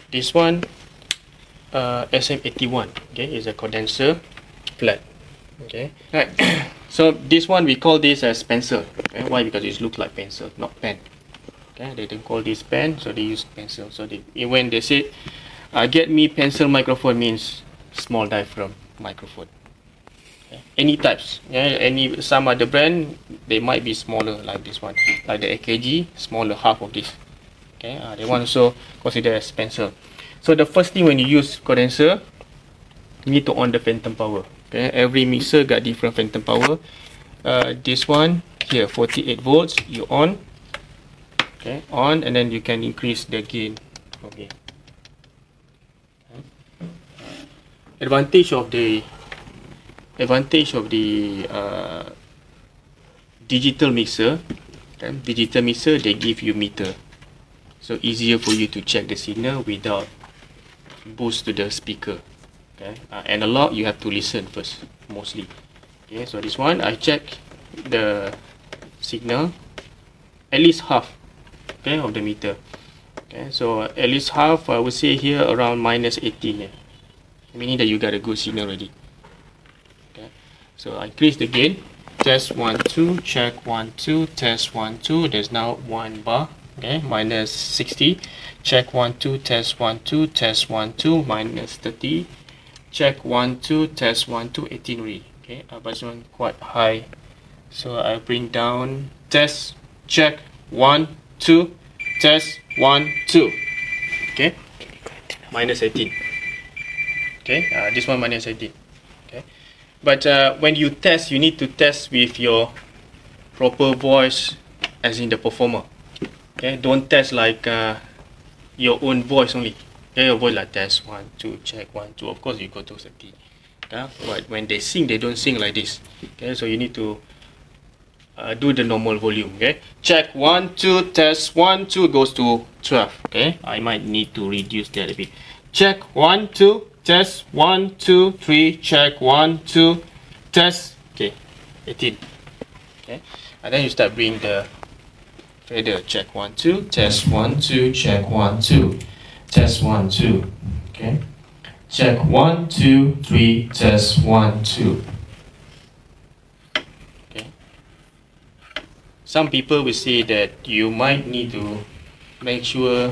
This one SM81, okay, is a condenser flat. Okay, right. So this one we call this as pencil. Okay? Why? Because it looks like pencil, not pen. Okay, they don't call this pen, so they use pencil. So when they say get me pencil microphone, means small diaphragm microphone. Okay? Any types, yeah, some other brand they might be smaller, like this one, like the AKG, smaller, half of this. Okay, they want also consider as pencil. So the first thing when you use condenser, you need to on the phantom power. Okay, every mixer got different phantom power. This one here 48 volts, you on. Okay, on, and then you can increase the gain. Okay. Advantage of the digital mixer. Okay, digital mixer, they give you meter, so easier for you to check the signal without boost to the speaker. Okay, analog you have to listen first mostly. Okay, so this one I check the signal at least half, okay, of the meter. Okay, so at least half, I would say here around -18, yeah, meaning that you got a good signal already. Okay, so I increase the gain. Test 1 2, check 1 2, test 1 2. There's now 1 bar. Okay, -60. Check 1 2, test 1 2, test 1 2, -30. Check 1 2, test 1 2, 18 already. Okay, but this one quite high, so I bring down. Test, check 1 2, test 1 2. Okay, -18. Okay, this one -18. Okay, but when you test, you need to test with your proper voice, as in the performer. Okay, don't test like your own voice only. Okay, your voice like test 1 2, check 1 2. Of course you go to 30. But when they sing, they don't sing like this. Okay, so you need to do the normal volume. Okay, check 1 2, test 1 2, goes to 12. Okay, I might need to reduce that a bit. Check 1 2, test 1 2 3, check 1 2, test. Okay, 18. Okay, and then you start bringing the fader. Check 1 2, test 1 2, check 1 2, test 1 2. Okay, check 1 2 3, test 1 2. Okay, some people will say that you might need to make sure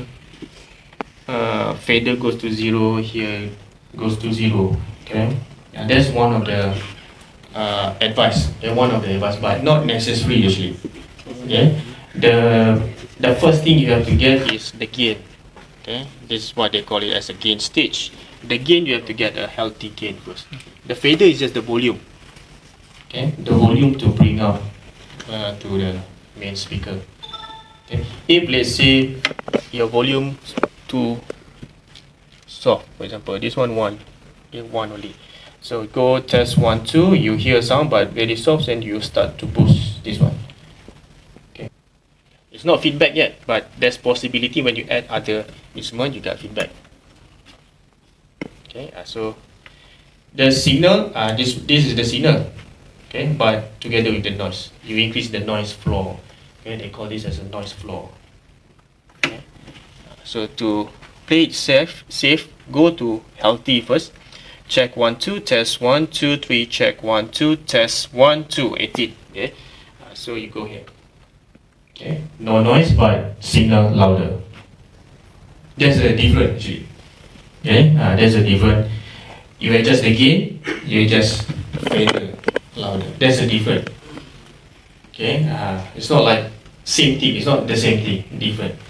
fader goes to 0, here goes to 0. Okay, and that's one of the advice. One of the advice, but not necessary usually. Okay, the first thing you have to get is the gain. Okay, this is what they call it as a gain stage. The gain, you have to get a healthy gain first. The fader is just the volume. Okay, the volume to bring up to the main speaker. Okay, if let's say your volume too soft, for example, this one 1 only. So go test 1 2, you hear sound but very soft, and you start to boost this one. Okay, it's not feedback yet, but there's possibility when you add other instrument, you got feedback. Okay, so the signal, this is the signal. Okay, but together with the noise, you increase the noise floor. Okay, they call this as a noise floor. Okay, so to play it safe, go to healthy first. Check 1 2, test 1 2 3, check 1 2, test 1 2, 18. Okay, so you go here. Okay, no noise but signal louder. That's a different actually. Okay, that's a different. You adjust the gain, you adjust fader louder. That's a different. Okay, it's not like same thing. It's not the same thing. Different.